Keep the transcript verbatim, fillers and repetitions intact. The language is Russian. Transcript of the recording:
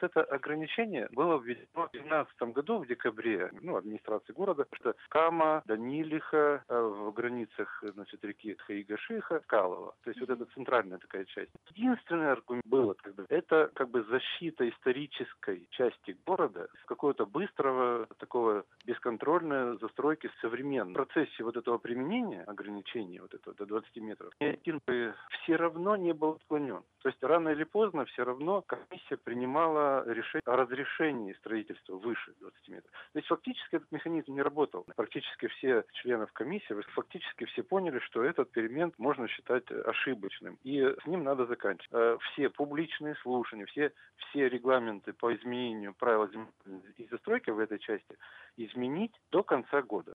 Вот это ограничение было введено в две тысячи двенадцатом году в декабре, ну, администрации города, что Кама, Данилиха, э, в границах, значит, реки Хаига-Шиха, Калова. То есть вот это центральная такая часть. Единственный аргумент был, как бы, это как бы защита исторической части города, какого-то быстрого, такого бесконтрольной застройки современной. В процессе вот этого применения ограничения вот этого до двадцати метров ни один бы все равно не был отклонен. То есть рано или поздно все равно комиссия принимала решение о разрешении строительства выше двадцати метров. То есть фактически этот механизм не работал. Практически все членов комиссии, фактически все поняли, что этот перемент можно считать ошибочным. И с ним надо заканчивать. Э, Все публичные слушания, все, все регламенты по изменению правил земли и застройки в этой части изменить до конца года.